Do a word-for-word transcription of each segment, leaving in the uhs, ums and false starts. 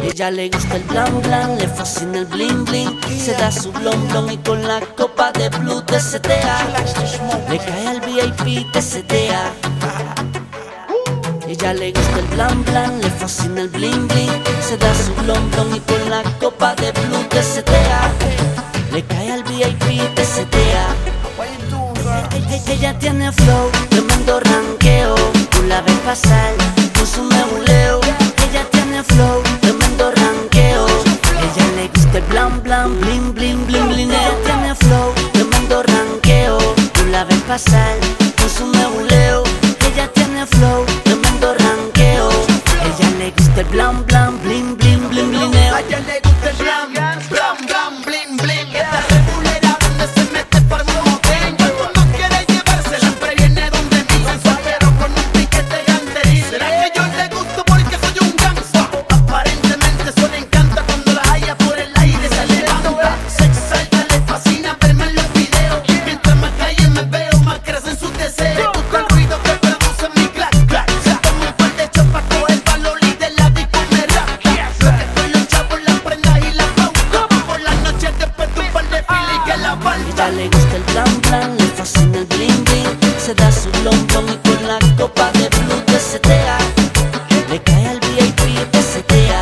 Ella le gusta el blan blan, le fascina el bling bling. Se da su blon blon y con la copa de blue te setea. Le cae al V I P, te setea. Ella le gusta el blan blan, le fascina el bling bling. Se da su blon blon y con la copa de blue te setea. Le cae al V I P, te setea. Ella tiene flow, tremendo ranqueo. Tú la ves pasar con su nebuleo. Ella tiene flow, tremendo ranqueo. Ella le gusta el blan blan, bling bling bling bling. Ella tiene flow, tremendo ranqueo. Tú la ves pasar con su nebuleo. Ella tiene flow, tremendo ranqueo. Ella le gusta el blan blan, bling bling bling bling. A ella le gusta el blan blan blan bling bling. Esta regulera donde se mete por moten. Cuando quiere llevarse siempre viene donde mí. Pero con un piquete grande. ¿Será que yo le gusto porque soy un gangsta? Aparentemente solo le encanta cuando la haya por el aire se levanta. Se exalta, le fascina verme en los videos. Mientras más calle me veo, más crecen sus deseos. Le gusta el ruido que produce mi clac clac. Se toma un par de chopas, coge el valor y de la disco me rapta. Lo que con los chavos, las prendas y la pauta. Por las noches después de un par de fila y que la falta. Ella le gusta el blan blan, le fascina el bling bling. Se da su blon blon y con la copa de blue te setea. Le cae al V I P, te setea.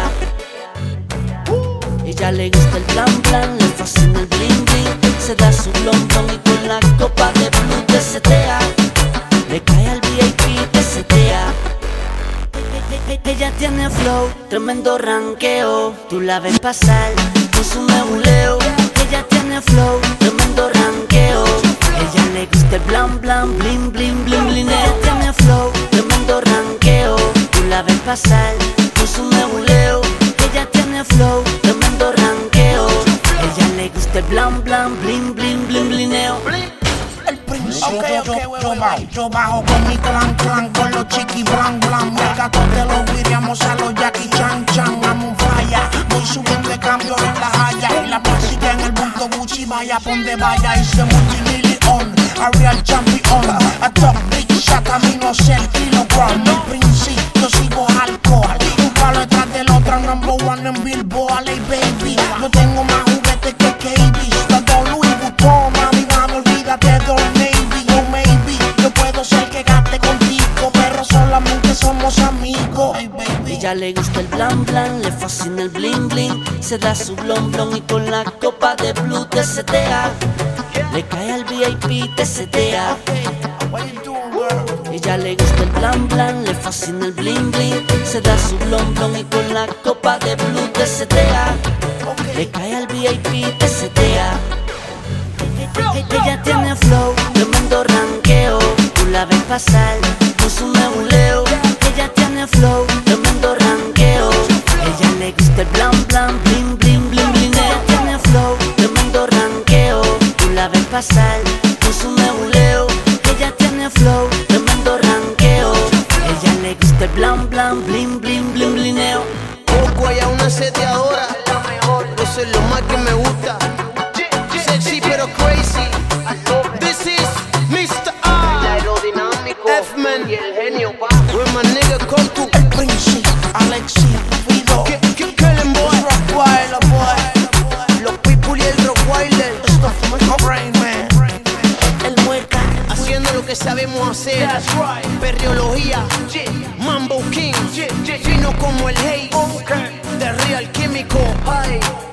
Ella le gusta el blan blan, le fascina el bling bling. Se da su blon blon y con la copa de blue te setea. Le cae al V I P, te setea. Ella tiene flow, tremendo ranqueo. Tú la ves pasar con su nebuleo. Ella tiene flow, tremendo ranqueo. Ella le gusta el blan blan, bling bling bling bling. Ella tiene flow, tremendo ranqueo. Tú la ves pasar con su nebuleo. Ella tiene flow, tremendo ranqueo. Ella le gusta el blan blan, bling bling bling blineo. El príncipe, okay, okay, yo, yo, bajo, yo bajo con mi clan clan, con los chiqui blan blan. Me gato de los viriamos a los Jackie Chan Chan. I'm on fire, voy subiendo de cambio en la haya. Y la música en el punto Gucci, vaya ponde vaya. Y se multimillion, a real champion. A top big shot, a mí no sé el kilogram. Mi príncipe, yo sigo alcohol. Un palo detrás del otro, number one en Billboard. Hey baby, yo tengo más juguetes que K B. Todo Louis Vuitton, mami, mami, olvídate de Old Navy. Yo maybe, yo puedo ser que gaste contigo, pero solamente somos amigos. Hey baby. Ella le gusta el blan blan, le fascina el bling bling. Se da su blon blon y con la copa de blue te setea. Le cae al V I P, te setea. Ella le gusta el blan blan, le fascina el bling bling. Se da su blon blon y con la copa de blue te setea. Le cae al V I P, te setea. Ella tiene flow, tremendo ranqueo. Tú la ves pasar con su nebuleo. Ella tiene flow, tremendo ranqueo. Ella le gusta el blan blan, bling bling bling bling. Ella tiene flow, tremendo ranqueo. Tú la ves pasar con su nebuleo. Ella tiene flow, tremendo ranqueo. Ella le gusta el blan blan, bling bling bling blineo. Poco hay a una seteadora. Eso es lo más que me gusta. Sexy pero crazy. This is mister A. F-Man y el genio. With my nigga come to El príncipe, Alexi, Fido. K- K- Kellen boy. Rottweiler boy. Los people y el Rottweiler. Stuff from my brain, man. El mueca. Haciendo lo que sabemos hacer. Perreología. Mambo King. Fino como el hate. The real químico.